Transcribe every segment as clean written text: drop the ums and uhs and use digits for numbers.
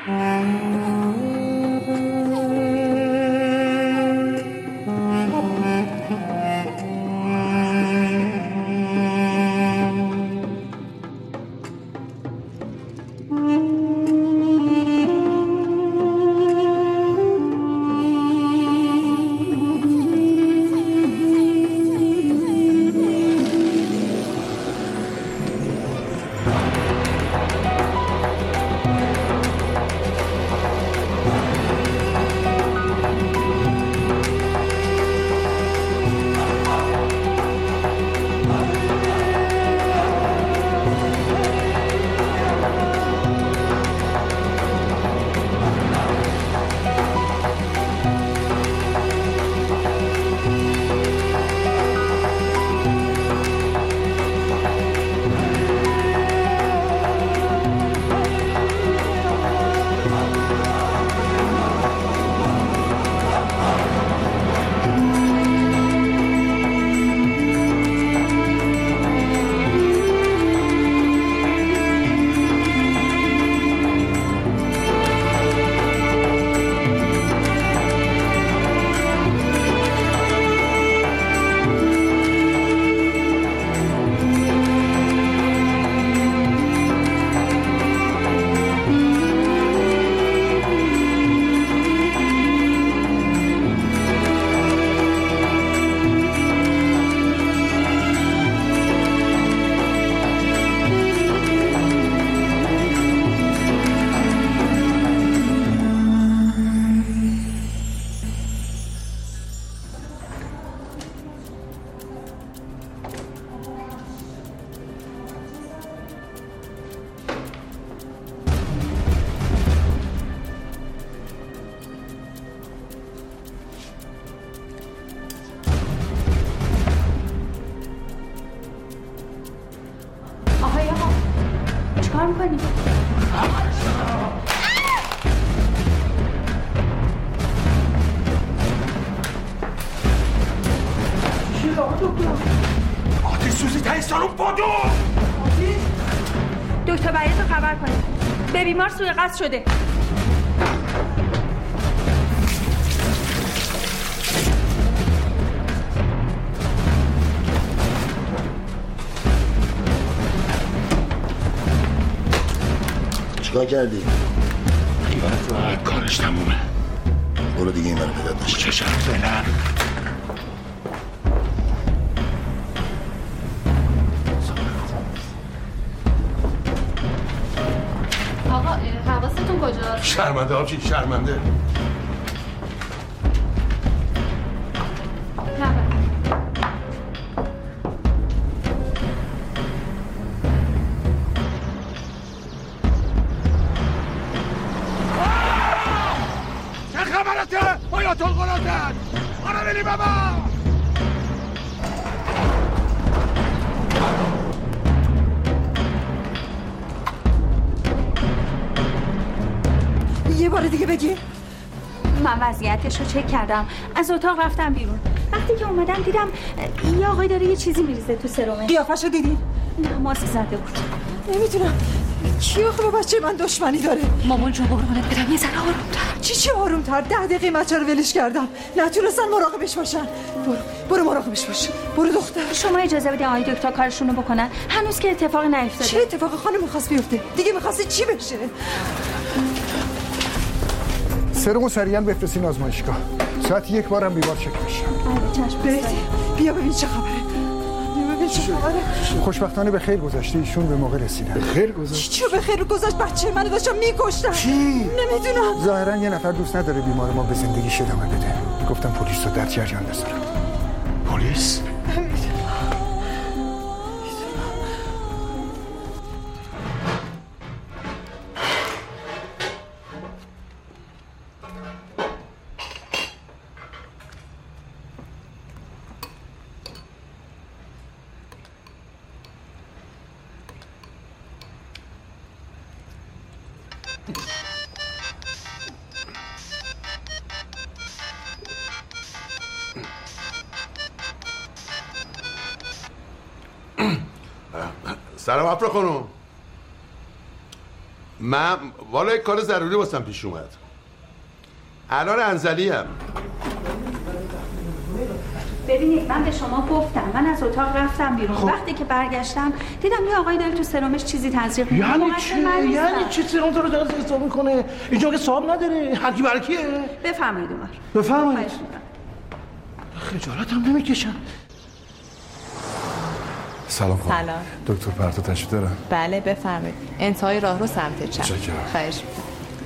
چیکار میکنی؟ آتش سوزی تایی سالون بادو! دکتر باید رو خبر کنید. به بیمار سوء شده. چیکار کردی؟ خیالت راحت، کارش تمومه. برو دیگه این منو پیدات نشه. چشم فعلا. آقا حواستون کجاست؟ شرمنده آبجی، شرمنده. یه بار دیگه بگی. من وضعیتش رو چک کردم، از اتاق رفتم بیرون. وقتی که اومدم دیدم یه آقای داره یه چیزی میریزه تو سرمش. قیافه‌شو دیدی؟ نه، ماسک زده بود. نمیدونم کی آخه با بچه من دشمنی داره. مامان جون قربونت برم یه ذره آروم‌تر. چی آروم‌تر؟ 10 دقیقه بچه رو ولش کردم، نتونستن مراقبش باشن. برو مراقبش باش. برو دختر. شما اجازه بدین آقای دکتر کارشون رو بکنن، هنوز که اتفاقی نیفتاده. چه اتفاقی خانم می‌خواست بیفته؟ دیگه می‌خواستی چی بشه؟ سرمو سریعا بفرستین آزمایشگاه. ساعت 1 بارم بیمار چک بشه. بله چشم. بیا ببین چه خبره. خوشبختانه به خیر گذشته، ایشون به موقع رسیدن. خیر گذشت؟ چی به خیر گذشت؟ بچه منو داشتم میکشتن. چی؟ نمیدونم. ظاهرا یه نفر دوست نداره بیمار ما به زندگیش ادامه بده. گفتم پلیس رو در جریان بذارم. پلیس؟ سلام افرا خانم. من والا یک کار ضروری واسم پیش اومد. الان انزلیم. ببینید من به شما گفتم، من از اتاق رفتم بیرون. وقتی که برگشتم دیدم یه آقایی داره تو سرمش چیزی تزریق میکنه. یعنی چی سرم داره حساب میکنه؟ اینجا که صاحب نداره، هر کی برکیه. بفرمایید عمر. بفرمایید. خجالت هم نمیکشن. سلام خانم. سلام. دکتر پرتو تشریف دارن؟ بله بفرمایید. انتهای راه رو سمت چپ. متشکرم. خواهش می‌کنم.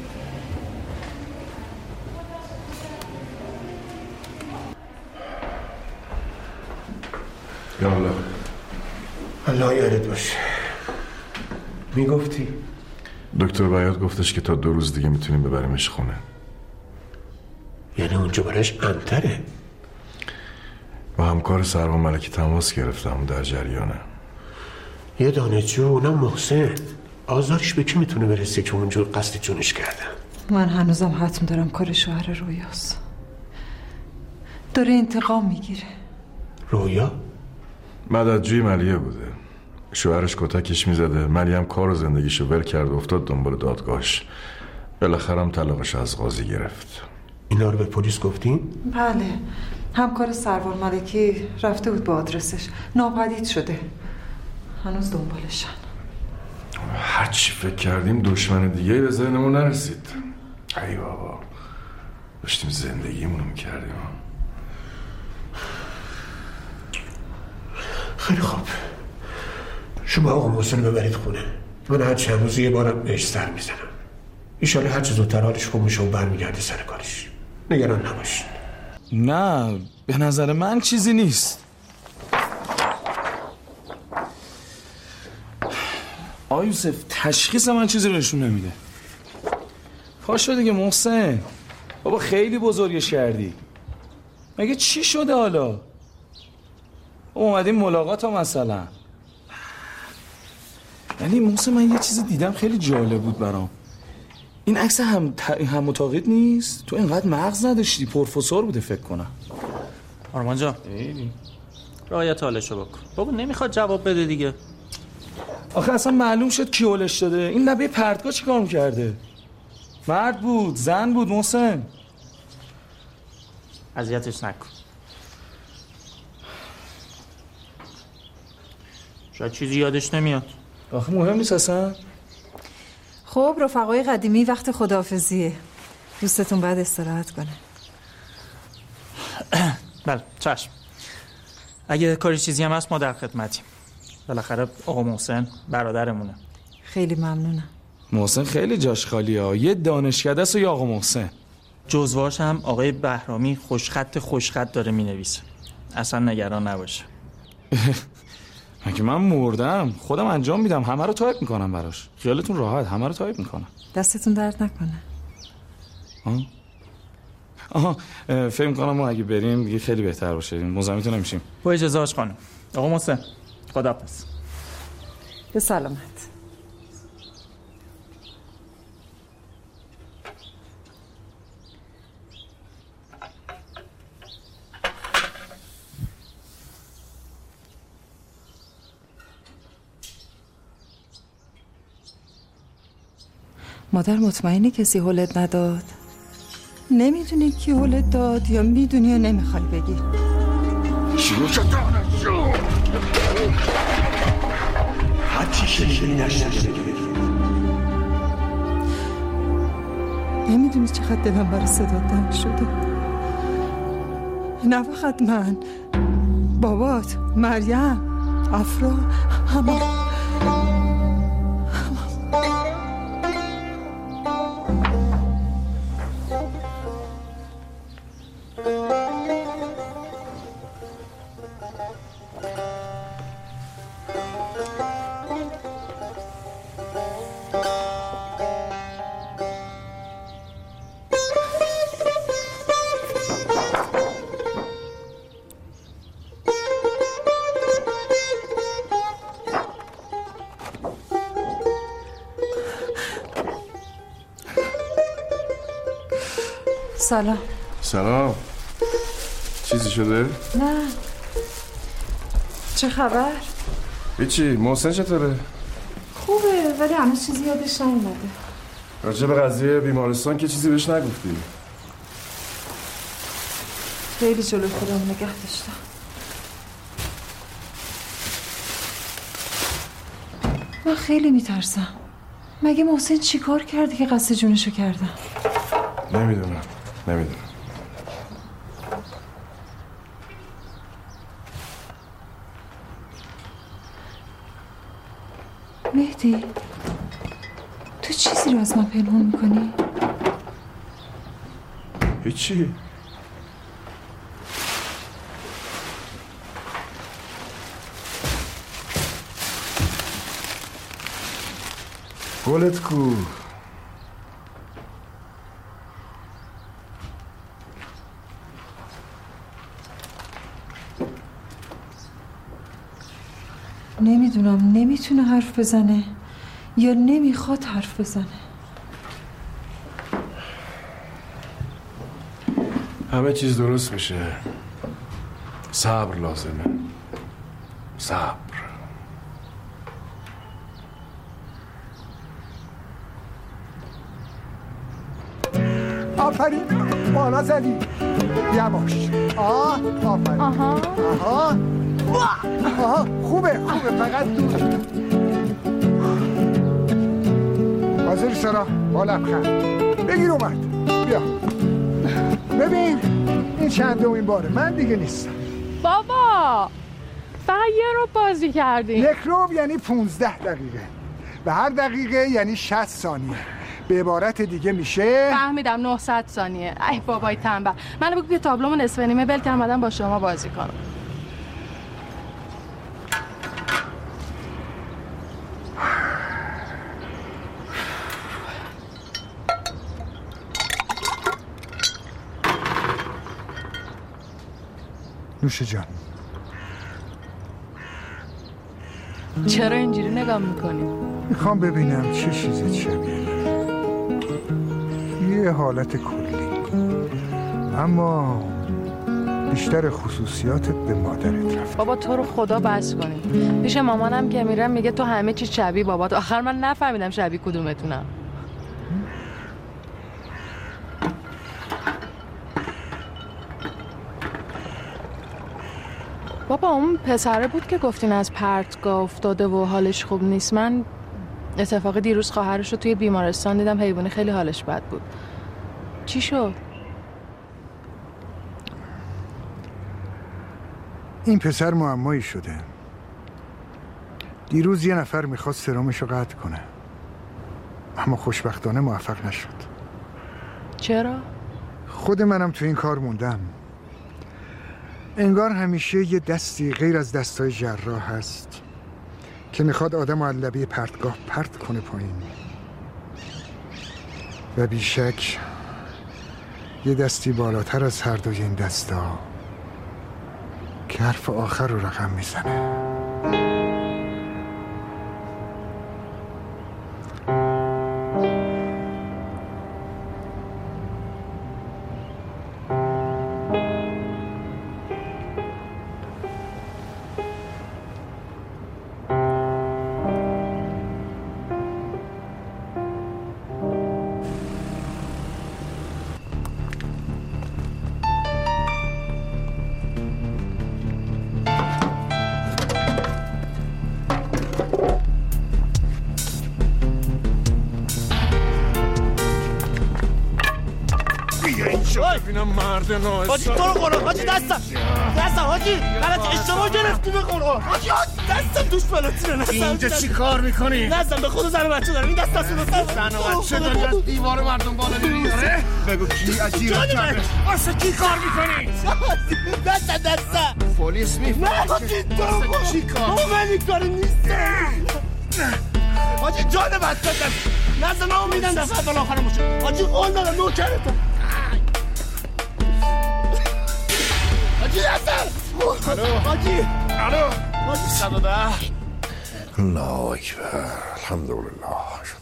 یا الله. الله یارت باشه. میگفتی؟ دکتر بیات گفتش که تا 2 روز دیگه میتونیم ببریمش خونه. یعنی اونجا براش انتره؟ با همکار سروان ملکی تماس گرفتم، در جریانه. یه دانشجو اونم محسن، آزارش به کی میتونه برسه که اونجور قصد جونش کردن؟ من هنوزم حتم دارم کار شوهر رویاست. داره انتقام میگیره. رویا؟ مددجوی ملیه بوده. شوهرش کتکش میزده، ملی هم کار و زندگیشو ول کرد و افتاد دنبال دادگاهش. بالاخره هم طلاقش از قاضی گرفت. اینا رو به پلیس گفتین؟ بله، همکار سروان ملکی رفته بود به آدرسش، ناپدید شده. هنوز دنبالشن. هرچی فکر کردیم دشمن دیگه به ذهنمون نرسید. ای بابا، داشتیم زندگیمونو میکردیم. خیلی خوب، شما آقا محسن ببرید خونه. من هر چند روز یه بارم بهش سر میزنم. ایشالا هر چه زودتر حالش خوب میشه و برمیگرده سر کارش. نگران نباشید. نه به نظر من چیزی نیست. آقا یوسف تشخیص من چیزی رو نشون نمیده. پاشو دیگه محسن، بابا خیلی بزرگش کردی. مگه چی شده حالا؟ اومدیم ملاقات ها مثلا. یعنی محسن من یه چیزی دیدم خیلی جالب بود برام. این عکس هم متعاقد نیست؟ تو اینقدر مغز نداشتی، پروفسور بوده فکر کنم. آرمان جان رعایت حالشو بکن. بابا نمیخواد جواب بده دیگه. آخه اصلا معلوم شد کی هولش داده. این لبه پرتگاه چی کار میکرده؟ مرد بود زن بود محسن؟ اذیتش نکن. شاید چیزی یادش نمیاد. آخه مهم نیست اصلا. خب رفقای قدیمی وقت خداحافظیه. دوستتون بعد استراحت کنه. بله چشم. اگه کاری چیزی هم هست ما در خدمتیم. بالاخره آقا محسن برادرمونه. خیلی ممنونم. محسن خیلی جاش خالیه. یه دانشکده است و یا آقا محسن. جزواش هم آقای بهرامی خوشخط داره مینویسه. اصلا نگران نباشه. مگه من مردم خودم انجام میدم، همه رو تایپ میکنم براش. خیالتون راحت، همه رو تایپ میکنم. دستتون درد نکنه. آها فکر کنم ما اگه بریم دیگه خیلی بهتر باشه. مزاحمتون نمیشیم. با اجازه هاش خانم. آقا محسن خداحافظ. به سلامت. مادر مطمئنی کسی هولت نداد؟ نمیدونی کی هولت داد یا میدونی یا نمیخوای بگی؟ هرچی شنیدی نشنیده بگی. نمیدونی چقدر دلم برای صدا تنگ شده. نه فقط من، بابات، مریم، افرا، همه. سلام. سلام. چیزی شده؟ نه. چه خبر؟ هیچی. محسن چطوره؟ خوبه ولی هنوز چیزی یادش نیومده. راجع به قضیه بیمارستان که چیزی بهش نگفتی؟ خیلی جلوی خودم نگه داشتم. من خیلی میترسم. مگه محسن چی کار کرده که قصد جونشو کردن؟ نمیدونم. مهدی، تو چیزی رو از من پنهون میکنی؟ هیچی. گلت کو؟ نمیدونم، نمیتونه حرف بزنه یا نمیخواد حرف بزنه. همه چیز درست میشه. صبر لازمه. صبر. آفرین، بالا زدی. یواش. آفرین. آها خوبه فقط دور. حاضری سارا؟ با لبخند بگیر. اومد. بیا ببین این چندمین باره من دیگه نیستم. بابا فقط یه رو بازی کردیم. یک روب یعنی 15 دقیقه و هر دقیقه یعنی 60 ثانیه. به عبارت دیگه میشه فهمیدم 900 ثانیه. ای بابای تنبل، منو بگو که تابلومو نصف نیمه بل کردم اومدم با شما بازی کنم. نوش جان. چرا اینجوری نگاه میکنی؟ میخوام ببینم چه چیزت شبیه یه حالت کلی، اما بیشتر خصوصیاتت به مادرت رفت. بابا تو رو خدا بس کنی. پیش مامانم که میرم میگه تو همه چی شبیه بابات. آخر من نفهمیدم شبیه کدومتونم. بابا اون پسره بود که گفتین از پرتگاه افتاده و حالش خوب نیست. من اتفاقی دیروز خواهرش رو توی بیمارستان دیدم، حیوانی خیلی حالش بد بود. چی شد؟ این پسر معمایی شده. دیروز یه نفر میخواست سرمش رو قطع کنه، اما خوشبختانه موفق نشد. چرا؟ خود منم تو این کار موندم. انگار همیشه یه دستی غیر از دستای جراح هست که میخواد آدم از لبه پرتگاه پرت کنه پایین، و بیشک یه دستی بالاتر از هر دوی این دستا که حرف آخر رو رقم میزنه. حاجی تو رو قرآن، حاجی دستم حاجی غلط اشتباه گرفتی به قرآن. حاجی دستم توش پلاتینه. نستم اینجا چی کار میکنی؟ نستم به خود زن و بچه دارم. این دست دستم زن و بچه داری از دیوار مردم بالا نمیاره؟ بگو کی عجیرت کرده؟ واسه کی کار میکنی؟ دستم پلیس میفهمه. نه حاجی تو رو قرآن، چی کار؟ من این کار نیستم. حاجی جان بچه دست نزد من میدن دست اول آخرم باشه. حاجی قول دارم نوکرتم. حاجی دستم. حاجی حاجی 110. الله اکبر. الحمدلله.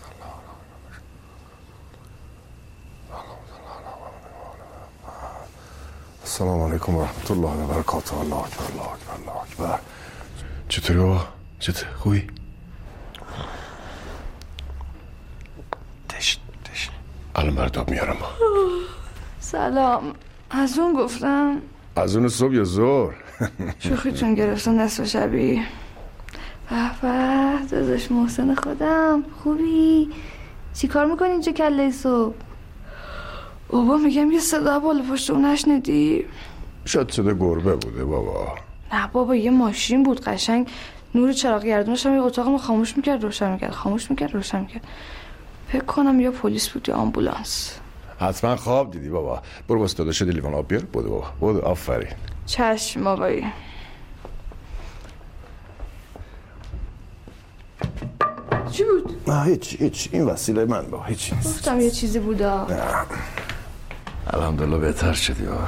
السلام علیکم و رحمت الله و برکاته. الله اکبر الله اکبر الله اکبر. چطوری بابا؟ چطور؟ خوبی؟ الان برداب میارم. سلام. از اون گفتم؟ از اون صبح یا ظهر؟ شوخیتون گرفتم نصف شبی. به داداش محسن خودم، خوبی؟ چی کار میکنی اینجا کله صبح؟ بابا میگم یه صدا بالا پشت اون نشنیدی؟ شاید صدا گربه بوده بابا. نه بابا یه ماشین بود قشنگ، نور چراغ گردونش هم یه اتاقمو خاموش میکرد روشن میکرد، خاموش میکرد روشن میکرد. فکر کنم یا پلیس بود یا آمبولانس. حتما خواب دیدی بابا. برو واسه داداش لیوان آب بیار. بودو بابا بودو. آفرین. چشم بابایی. چی بود؟ نه هیچ این وسیله من با هیچ نیست. گفتم یه چیزی بودا. الحمدلله بهتر شدی بابا.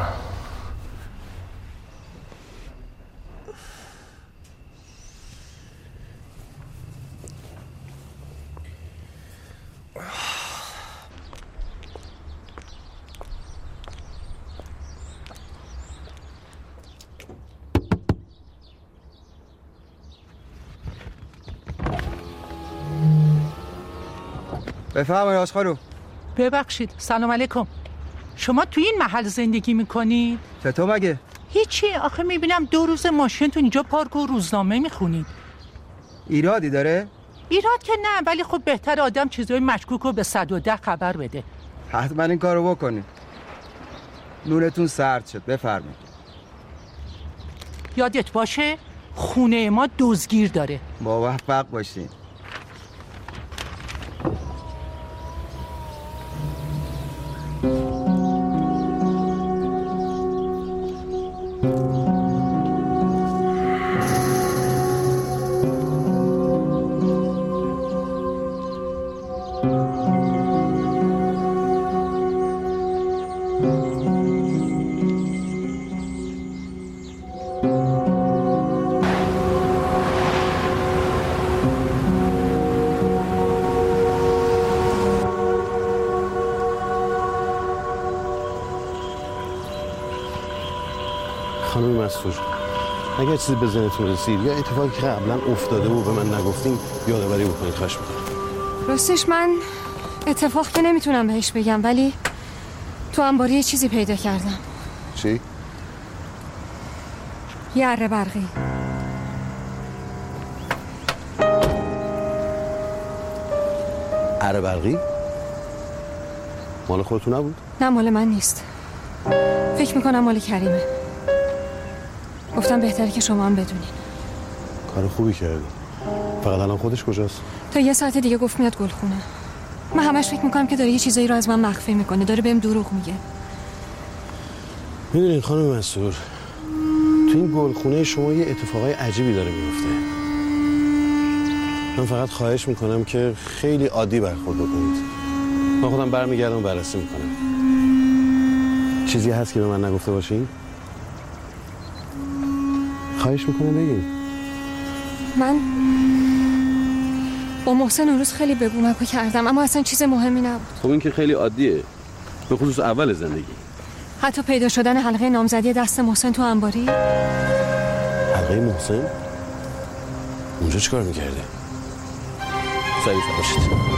بفرمایید آشخانم. ببخشید سلام علیکم. شما توی این محل زندگی میکنید؟ چطور مگه؟ هیچی، آخه میبینم 2 روز ماشینتون اینجا پارک و روزنامه میخونید. ایرادی داره؟ ایراد که نه، ولی خب بهتر آدم چیزای مشکوک رو به 110 خبر بده. حتما این کارو بکنید. نورتون سرد شد. بفرمایید. یادت باشه خونه ما دزدگیر داره. موفق باشین. خانم مسئول، اگر چیزی به ذهنتون رسید یا اتفاقی که قبلا افتاده و به من نگفتین یادآوری بکنید خواهش می‌کنم. راستش من اتفاق که نمیتونم بهش بگم، ولی تو انباری یه چیزی پیدا کردم. چی؟ یه اره برقی. اره برقی؟ مال خودتون نبود؟ نه مال من نیست. فکر میکنم مال کریمه. گفتم بهتره که شما هم بدونین. کار خوبی کردی. فقط الان خودش کجاست؟ تا 1 ساعت دیگه گفت میاد گلخونه. من همش فکر میکنم که داره یه چیزایی رو از من مخفی میکنه، داره بهم دروغ میگه. میدونین خانم مسئول، تو این گلخونه شما یه اتفاقای عجیبی داره میفته. من فقط خواهش میکنم که خیلی عادی برخورد بکنید. من خودم برمیگردم و بررسی میکنم. چیزی هست که به من نگفته باشین؟ خواهش میکنم بگین. من با محسن اون روز خیلی بگو مگو کردم، اما اصلا چیز مهمی نبود. خب این که خیلی عادیه، به خصوص اول زندگی. حتی پیدا شدن حلقه نامزدی دست محسن تو انباری. حلقه محسن؟ اونجا چیکار میکرده؟ سریع باشید.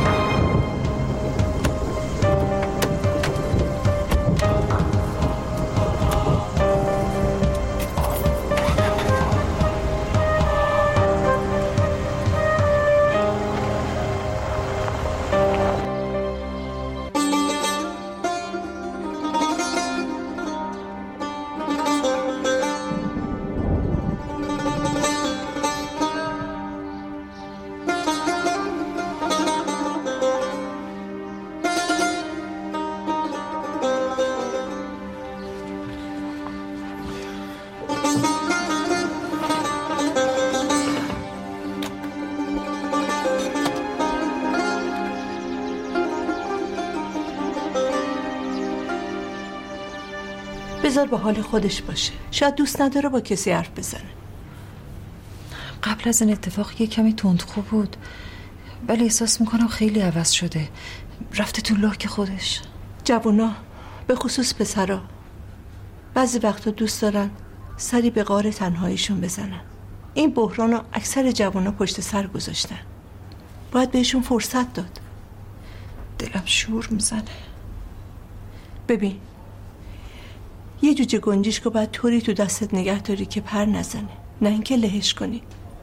بذار با حال خودش باشه. شاید دوست نداره با کسی حرف بزنه. قبل از این اتفاق یه کمی تندخو بود، ولی احساس میکنم خیلی عوض شده. رفته تو لاک خودش. جوونا به خصوص پسرا بعضی وقتا دوست دارن سری به غار تنهاییشون بزنن. این بحرانو اکثر جوونا پشت سر گذاشتن. باید بهشون فرصت داد. دلم شور میزنه. ببین یه جوجه گنجشکو باید طوری تو دستت نگه داری که پر نزنه، نه اینکه لهش کنی.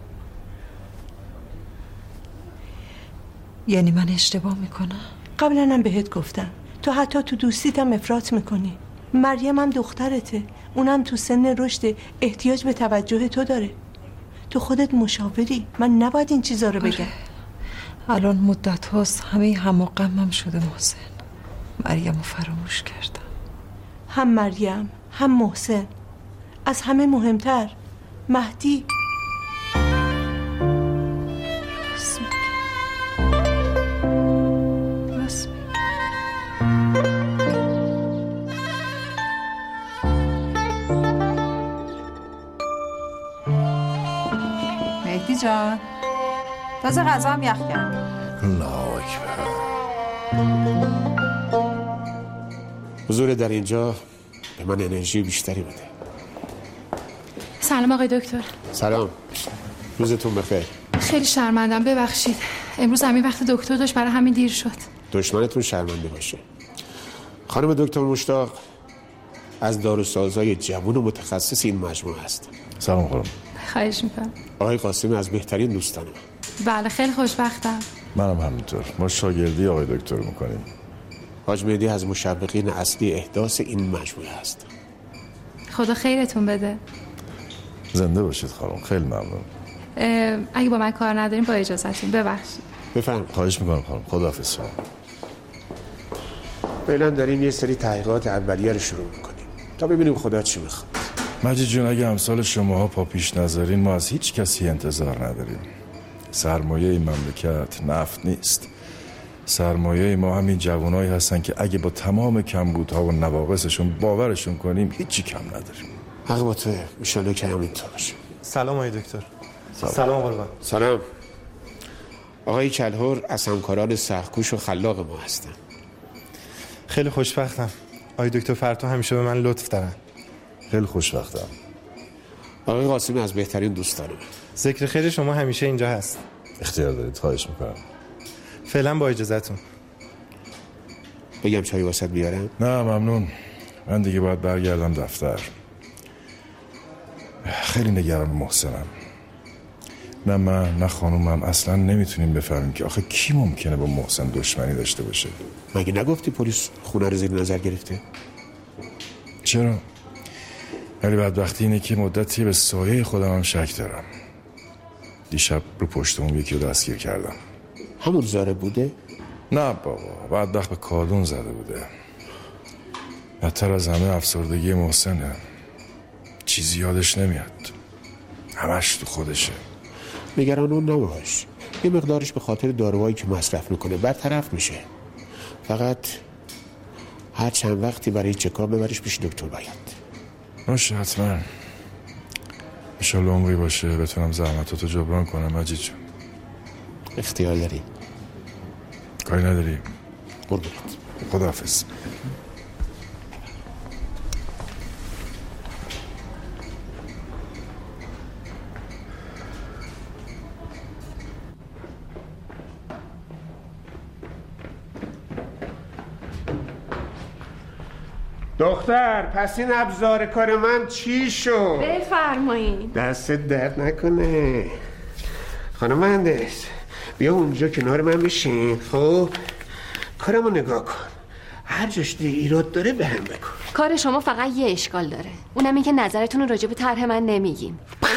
یعنی من اشتباه میکنم؟ قبلا هم بهت گفتم تو حتی تو دوستیت هم افراط میکنی. مریم هم دخترته، اونم تو سن رشد، احتیاج به توجه تو داره. تو خودت مشاوری، من نباید این چیزا رو بگم. الان مدت هاست همه هم و غمم شده محسن. مریم رو فراموش کردم. هم مریم هم محسن، از همه مهمتر مهدی. مهدی جان تازه غذا هم یخ کرد. الله اکبر. حضور در اینجا به من انرژی بیشتری بده. سلام آقای دکتر. سلام، روزتون بخیر. خیلی شرمندم، ببخشید امروز همین وقت دکتر داشت، برای همین دیر شد. دشمنتون شرمنده باشه. خانم دکتر مشتاق از داروسازای جوان و متخصص این مجموعه هست. سلام خانم. خواهش میکنم. آقای قاسمی از بهترین دوستانم. بله خیلی خوشبختم. منم همینطور. ما شاگردی آقای دکتر میکنیم. حاج مهدی از مشوقین اصلی احداث این مجموعه هست. خدا خیرتون بده. زنده باشید خانم، خیلی ممنون. اگه با من کار نداریم با اجازهتون ببخشید. بفرم. خواهش میکنم خانم، خداحافظ شما. فعلا داریم یه سری تحقیقات اولیه رو شروع میکنیم تا ببینیم خدا چی میخواد. مجید جون اگه امثال شماها پا پیش نذارین ما از هیچ کسی انتظار نداریم. سرمایه این مملکت نفت نیست. سرمایه ما همین جوانایی هستن که اگه با تمام کمبودها و نواقصشون باورشون کنیم هیچی کم نداریم. حق با توه، انشالله که همینطور باشه. سلام آقای دکتر. سلام قربان. سلام. آقای کلهر از همکاران سخت‌کوش و خلاق ما هستن. خیلی خوشبختم. آقای دکتر فرتو همیشه به من لطف دارن. خیلی خوشبختم. آقای قاسمی از بهترین دوستانم. ذکر خیر شما همیشه اینجا هست. اختیار دارید، خواهش میکنم. فعلا با اجازهتون. بگم چایی واسط بیارم؟ نه ممنون، من دیگه باید برگردم دفتر. خیلی نگران محسنم. نه من نه خانومم اصلا نمیتونیم بفهمیم که آخه کی ممکنه با محسن دشمنی داشته باشه. مگه نگفتی پلیس خونه رو زیر نظر گرفته؟ چرا؟ ولی بدبختی اینه که مدتی به سایه خودم هم شک دارم. دیشب رو پشتمون یکی رو دستگیر کردم. همون زاره بوده؟ نه بابا، بدبخت به کادون زده بوده. بدتر از همه افسردگی محسنه. چیزی یادش نمیاد، همش تو خودشه. نگران اون نباش، یه مقدارش به خاطر داروهایی که مصرف میکنه برطرف میشه. فقط هر چند وقتی برای چکاب ببرش پیش دکتر باید. باشه حتما. انشالله عمری باشه بتونم زحمتاتو جبران کنم. مجید جون اختیار داری. کاری نداری. قربونت. خداحافظ. دختر پس این ابزار کار من چی شد؟ بفرمایید. دست درد نکنه. خانم مهندس بیا اونجا کنار من بشین. خب کارمو نگاه کن، هر جاش دیگه ایراد داره به هم بکن. کار شما فقط یه اشکال داره، اونم این که نظرتون رو راجع به طرح من نمیگین.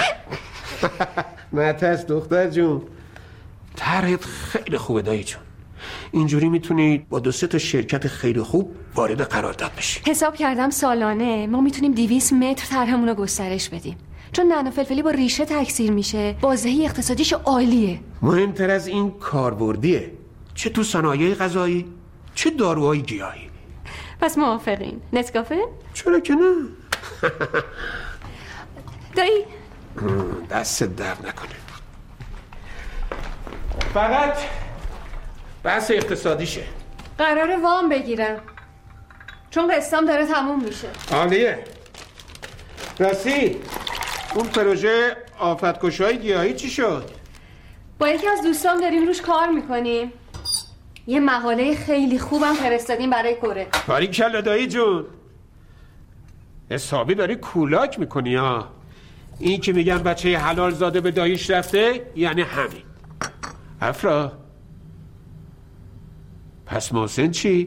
نترس دختر جون، طرحت خیلی خوبه دایی جون. اینجوری میتونی با 2-3 تا شرکت خیلی خوب وارد قرارداد بشی. حساب کردم سالانه ما میتونیم 200 متر طرحمون رو گسترش بدیم، چون نعنا فلفلی با ریشه تکثیر میشه، بازدهی اقتصادیش عالیه. مهمتر از این کاربردیه، چه تو صنایع غذایی چه داروهای گیاهی. پس موافقین؟ نسکافه؟ چرا که نه. دایی دست درد نکنه. فقط بحث اقتصادیشه. قراره وام بگیرم چون قسطم داره تموم میشه. عالیه. راستی اون پروژه آفت‌کشای گیاهی چی شد؟ با یکی از دوستام داریم روش کار میکنیم. یه مقاله خیلی خوبم فرستادیم برای کره. باریکلا دایی جون، حسابی داری کولاک میکنی ها. این که میگن بچه حلال زاده به داییش رفته یعنی همین. افرا پس محسن چی؟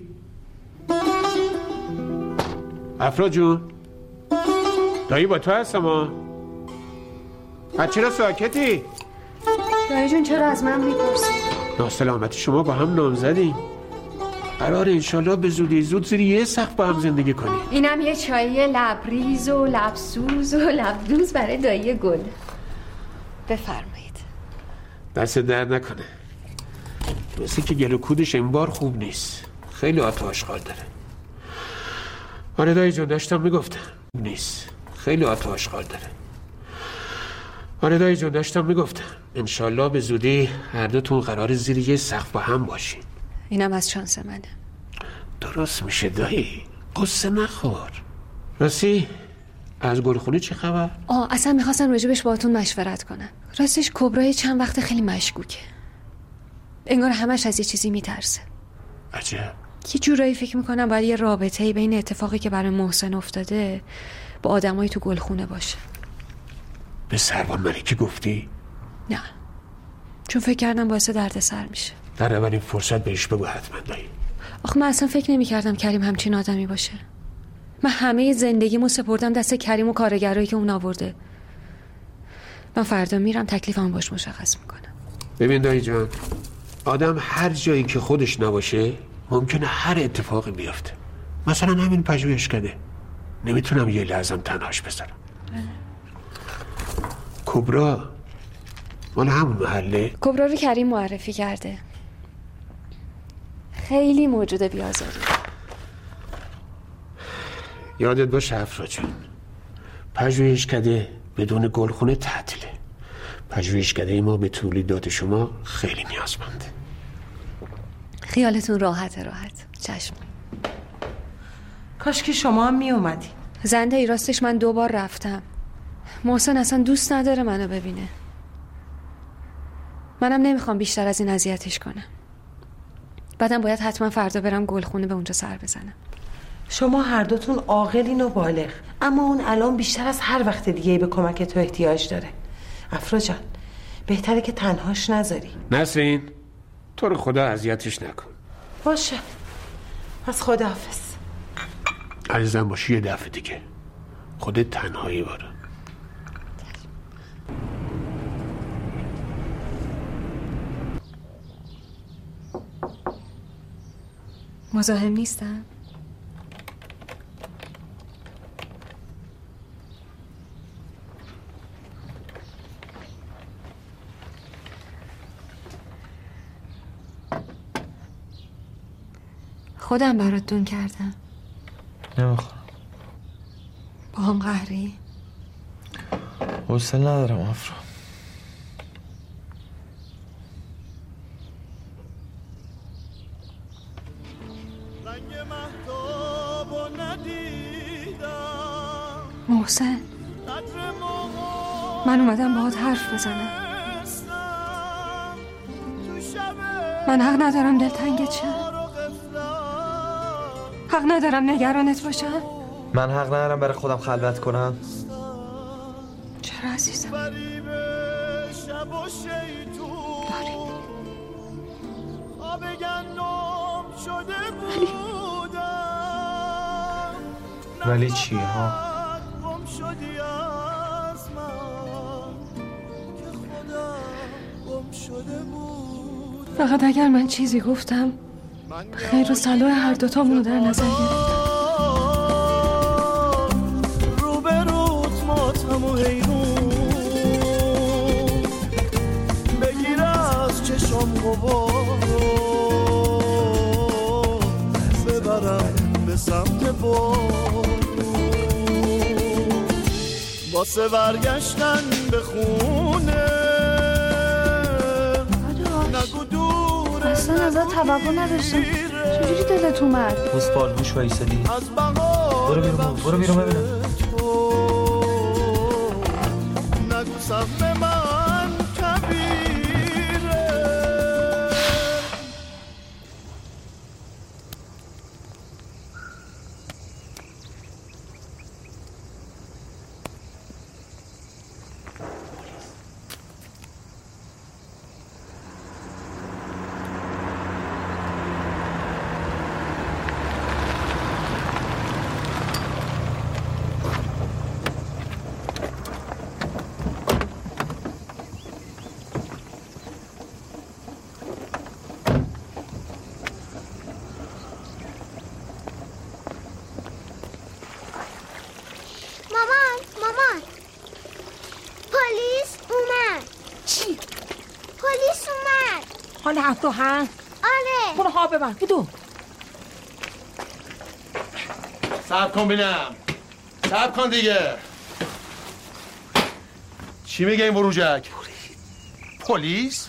افرا جون دایی با تو هستم ها. چرا ساکتی؟ دایی جون چرا از من میپرسی؟ ناسلامتی شما با هم نامزدیم. قراره انشالله به زودی زود زیر یه سقف با هم زندگی کنیم. اینم یه چایی لبریز و لبسوز و لبدوز برای دایی گل. بفرمایید. دست درد نکنه. مثل که گل و کودش این بار خوب نیست. خیلی آتا آشغال داره. آره دایی جون داشتم میگفتم نیست. خیلی آتا آشغال داره. آره دایی جون داشتم میگفتم انشالله به زودی هر دوتون قرار زیر یه سقف با هم باشین. اینم از شانس منه. درست میشه دایی، قصه نخور. راستی از گلخونه چه خبر؟ اصلا میخواستم راجبش باهاتون مشورت کنم. راستش کبرای چند وقت خیلی مشکوکه. انگار همش از یه چیزی میترسه. عجب. یه جورایی فکر میکنم باید یه رابطه‌ای بین اتفاقی که برای محسن افتاده با آدمایی تو گلخونه باشه. به سروان ملکی گفتی؟ نه، چون فکر کردم باعث دردسر میشه. در اولین فرصت بهش بگو حتما دایی. آخه من اصلا فکر نمی‌کردم کریم همچین آدمی باشه. من همه زندگیمو سپردم دست کریم و کارگرایی که اون آورده. من فردا میرم تکلیفمو باش مشخص میکنم. ببین دایی جان، آدم هر جایی که خودش نباشه ممکنه هر اتفاقی بیفته. مثلا همین پژوهشکده، نمیتونم یه لحظم تنهاش بذارم. کبرا مال همون محله؟ کبرا رو کریم معرفی کرده. خیلی موجود بیازاری. یادت باشه افرا جان، پژوهشکده بدون گلخونه تعطیله. پژوهشکده ما به تولیدات شما خیلی نیازمنده. خیالتون راحت. چشم. کاش که شما هم می اومدی. زنده ای راستش من 2 بار رفتم. محسن اصلا دوست نداره منو ببینه. منم نمیخوام بیشتر از این اذیتش کنم. بعدم باید حتما فردا برم گلخونه به اونجا سر بزنم. شما هر دوتون عاقلین و بالغ، اما اون الان بیشتر از هر وقت دیگه به کمک تو احتیاج داره. افرا جان بهتره که تنهاش نذاری. نسرین تو رو خدا اذیتش نکن. باشه، پس خداحافظ. عزیزم باشی یه دفعه دیگه. خودت تنهایی باره. مزاحم نیستم؟ خودم برات دون کردم. نمیخوام. با هم قهری؟ حوصله ندارم افرا. محسن، من اومدم باهات حرف بزنم. من حق ندارم دلتنگت شم. حق ندارم نگرانت باشم. من حق ندارم برای خودم خلوت کنم. چرا عزیزم؟ ولی چی ها؟ فقط اگر من چیزی گفتم خیر و صلاح هر دوتامونو در نظر گرفتم. روبروت ماتم و حیرون بگیر از چشم غبارو ببرم به سمت بارون واسه برگشتن به خونه نگو دوره اصلا ازت توقع نداشتم. چجوری دلت اومد؟ بوس بالگوش وایسادی. برو بیرون ببینم. نگو سهم من کبیره محل هفت و هنگ؟ آره. برو ها ببر بدو. صبر کن بینم. صبر کن دیگه. چی میگه این بروجک؟ پلیس؟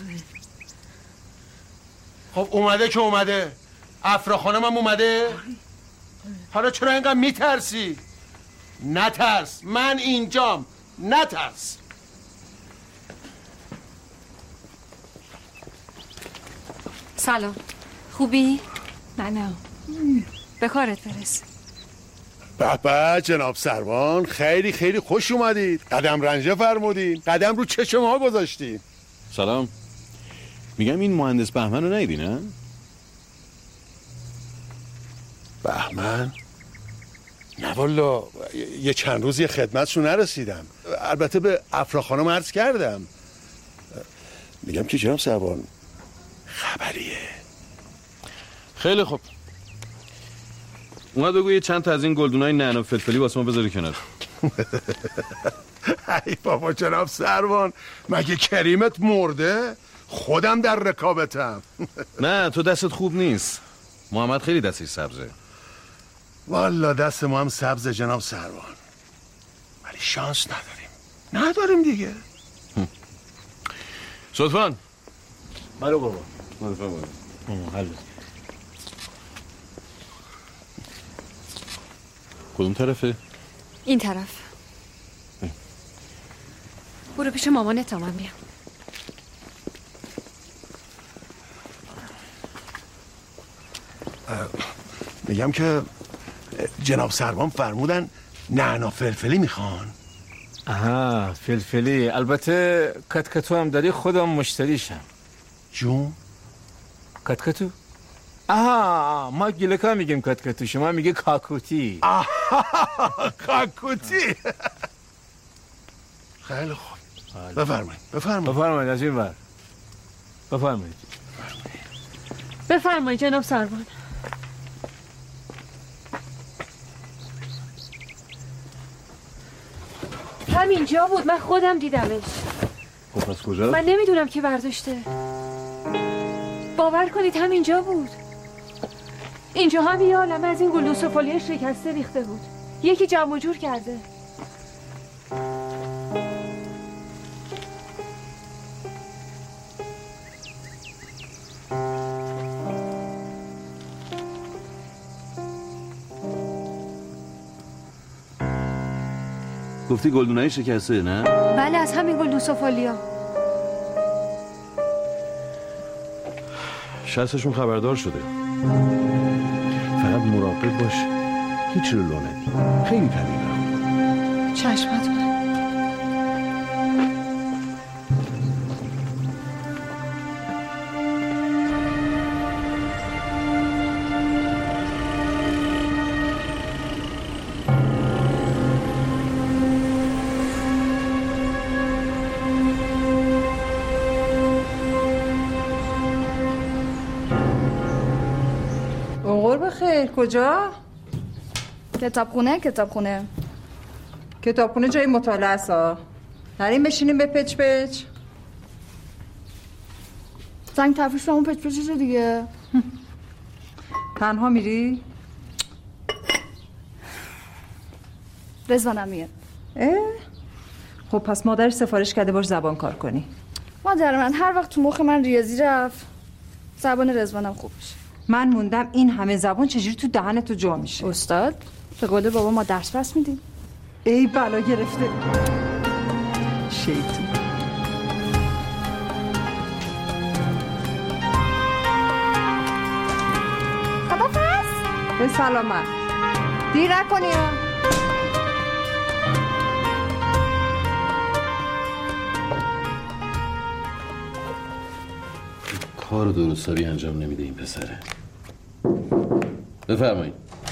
خب اومده که اومده. افرا خانم هم اومده. حالا چرا اینقدر میترسی؟ نترس، من اینجام. نترس. سلام. خوبی؟ منم. به کارت برس. به به جناب سروان، خیلی خیلی خوش اومدید. قدم رنجه فرمودین. قدم رو چشم ها گذاشتین. سلام. میگم این مهندس بهمن رو ندیدی نه؟ بهمن؟ نه والا، یه چند روز یه خدمتشون نرسیدم. البته به افرا خانم عرض کردم. میگم که جناب سروان خبریه؟ خیلی خوب. اومد بگو یه چند تا از این گلدونای نعنا فلفلی واسه ما بذاری کنار. ای بابا جناب سروان، مگه کریمت مرده؟ خودم در رکابتم. نه تو دستت خوب نیست. محمد خیلی دستش سبزه. والا دست ما هم سبز جناب سروان، ولی شانس نداریم دیگه. صدفان. بله بابا. حل. کدوم طرفه؟ این طرف. برو پیش مامانت تا من بیام. میگم که جناب سروان فرمودن نعنا فلفلی میخوان. آها فلفلی. البته کتکتو هم داری، خودم مشتریشم. جون؟ کتکتو؟ آها ما گیلکا میگیم کتکتو، شما میگه کاکوتی. کاکوتی. خیلی خوب. بفرمایید از این ور. بفرمایید جناب سروان. همینجا بود، من خودم دیدمش. خب پس کجا؟ من نمیدونم کی برداشته. باور کنید همینجا بود. اینجا هم یه عالمه از این گلو سفالی شکسته ریخته بود. یکی جمع و جور کرده. گفتی گلدونای شکسته نه؟ بله از همین گلو سفالیا. شخصشون خبردار شده. فقط مراقب باش هیچ رو ندی. خیلی طبیعیه. چشمت من. کجا؟ کتابخونه جای مطالعه است ها. نریم بشینیم به پچ پچ. زنگ تفریش به اون پچ پچشه دیگه. تنها میری؟ رضوانم میاد. خب پس مادرش سفارش کرده باش زبان کار کنی. مادر من هر وقت تو مخ من ریاضی رفت زبان رضوانم خوب بشه. من موندم این همه زبان چجوری تو دهنتو جا میشه؟ استاد به قول بابا ما درس پس میدیم. ای بلا گرفته شیطون. خدافظ. به سلامت. دیر نکنی ها. کار درستاری انجام نمیده این پسره. بفرمایید.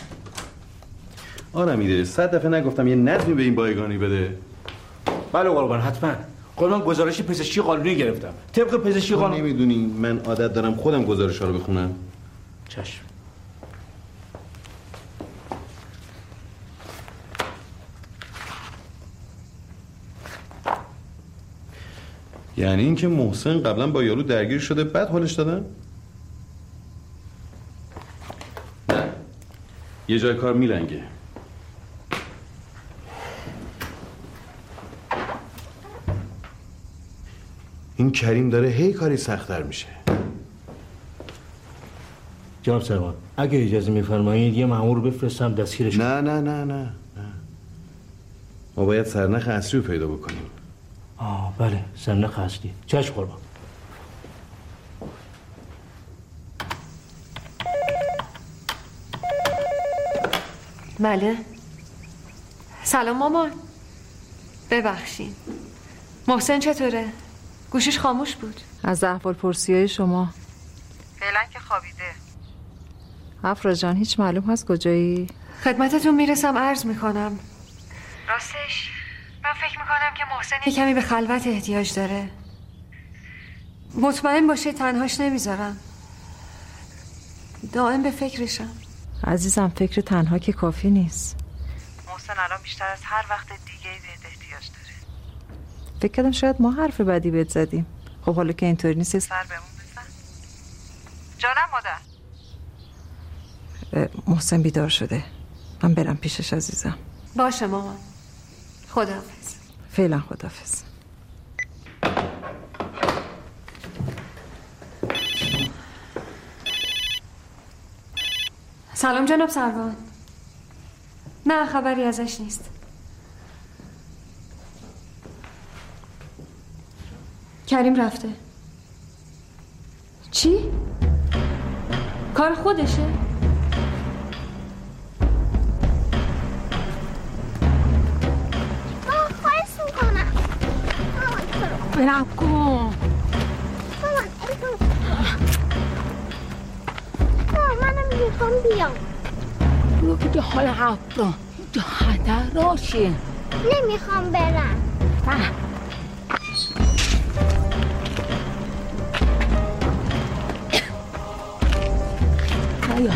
آرمیده 100 دفعه نگفتم یه نظمی به این بایگانی بده؟ بله قربان حتما. قربان گزارش پزشکی قانونی گرفتم. طبق پزشکی قانونی. نمیدونی من عادت دارم خودم گزارش‌ها رو بخونم. چشم. یعنی اینکه محسن قبلا با یارو درگیر شده بعد حالش دادن؟ نه، یه جای کار میلنگه. این کریم داره هی کاری سخت‌تر میشه. جناب سروان اگه اجازه میفرمایید یه مأمور بفرستم دستگیرش. نه ما باید سرنخ اصلی رو پیدا بکنیم. بله سرنخ اصلی. چشم قربان. بله. سلام مامان. ببخشید. محسن چطوره؟ گوشش خاموش بود. از احوال پرسیای شما. فعلا که خوابیده. افرا جان هیچ معلوم هست کجایی؟ خدمتتون میرسم عرض میکنم. راستش من فکر میکنم که محسن یه کمی به خلوت احتیاج داره. مطمئن باشه تنهاش نمیذارم. دائم به فکرشم. عزیزم فکر تنها که کافی نیست. محسن الان بیشتر از هر وقت دیگه بهت احتیاج داره. فکر کردم شاید ما حرف بدی بهت زدیم. خب حالا که اینطوری نیست سر بهمون بزن. جانم مادر. محسن بیدار شده. من برم پیشش عزیزم. باشه مامان. خداحافظ. فعلا خداحافظ. سلام جناب سروان. نه خبری ازش نیست. کریم رفته. چی؟ کار خودشه؟ برم کن. منم میخوام بیام. برو که حال افرا اینجا خطر راشه. نمیخوام برم. نیا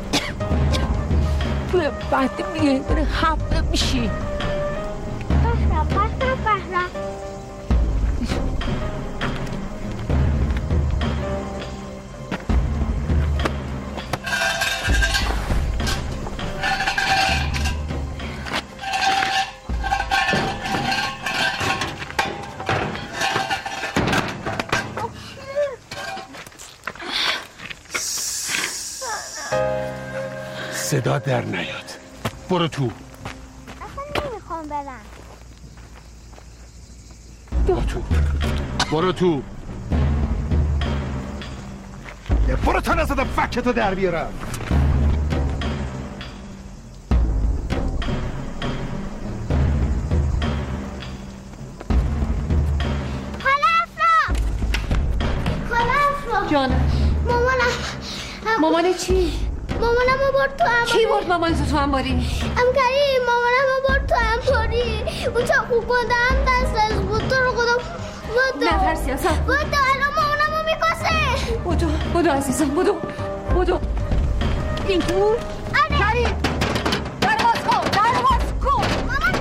توی بعد میگه بره حفظه میشی. بهرام صدا در نیاد. برو تو. اصلا نمیخوام برم. برو تو. برو تا نزده فکتو در بیارم. خاله جانم. مامان چی؟ مامانمو برد تو انباری. کی برد مامانتو تو انباری؟ کریم مامانمو برد تو انباری. اون چاقو کندم دستش بود. تو رو خدا بودو. نترسی اصلا. بودو الان مامانمو میکسه. بودو عزیزم بودو. این تو؟ آره. کریم در باز کن. مامان.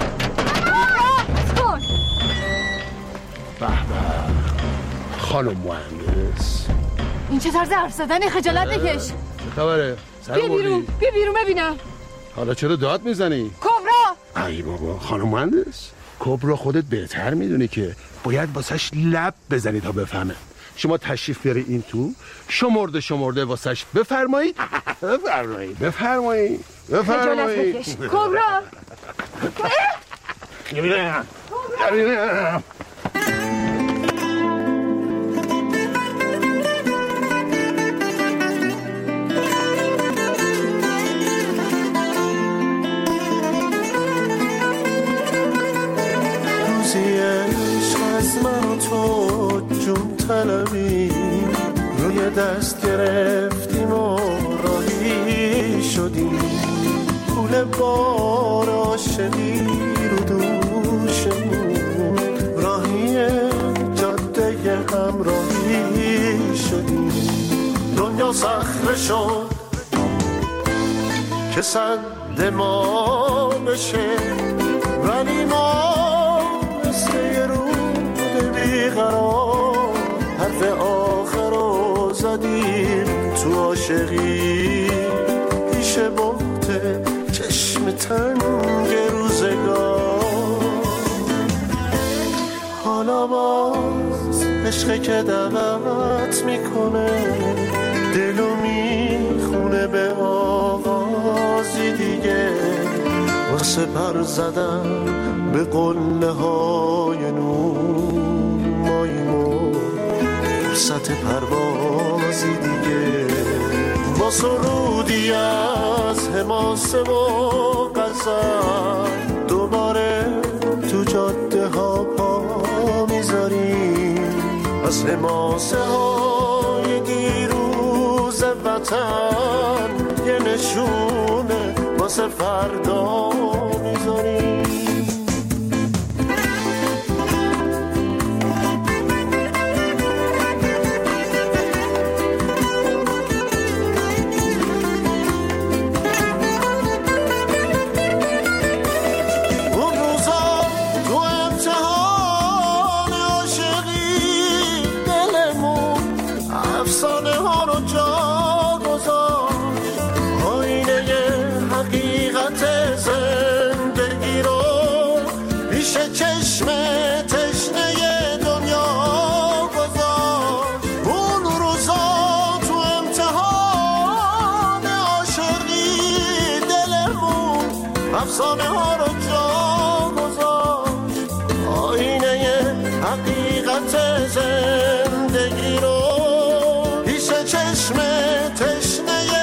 به خانم مهندس. این چه طرز حرف زدنی؟ خجالت بکش. چه خبره؟ بیا بیرون ببینم. حالا چرا داد میزنی؟ کبرا. ای بابا خانم مهندس، کبرا خودت بهتر میدونی که باید واسش لب بزنی تا بفهمه. شما تشریف بیاری این تو، شمرده واسش بفرمایید. بفرمایید. خجالت بکش. کبرا. ببینم. من تو جون طلبی روی دست گرفتیم و راهی شدیم. پول بار عاشقی رو دوشمون راهی جاده همراهی شدیم. دنیا صخره شد که سد ما بشه، ولی ما مثل یه رود بیقرار حرف آخر رو زدیم تو عاشقی پیش بحت چشم تنگ روزگار. حالا باز عشقه که دعوت میکنه دلو میخونه به آغازی دیگه واسه پر زدن به قله های نوماییمو فرصت پروازی دیگه با سرودی از حماسه و غزل دوباره تو جاده ها پا میذاریم از حماسه های دیروز وطن یه نشونه واسه فردا میذاریم. افسانه ها رو جا گذاشت آینه حقیقت زندگی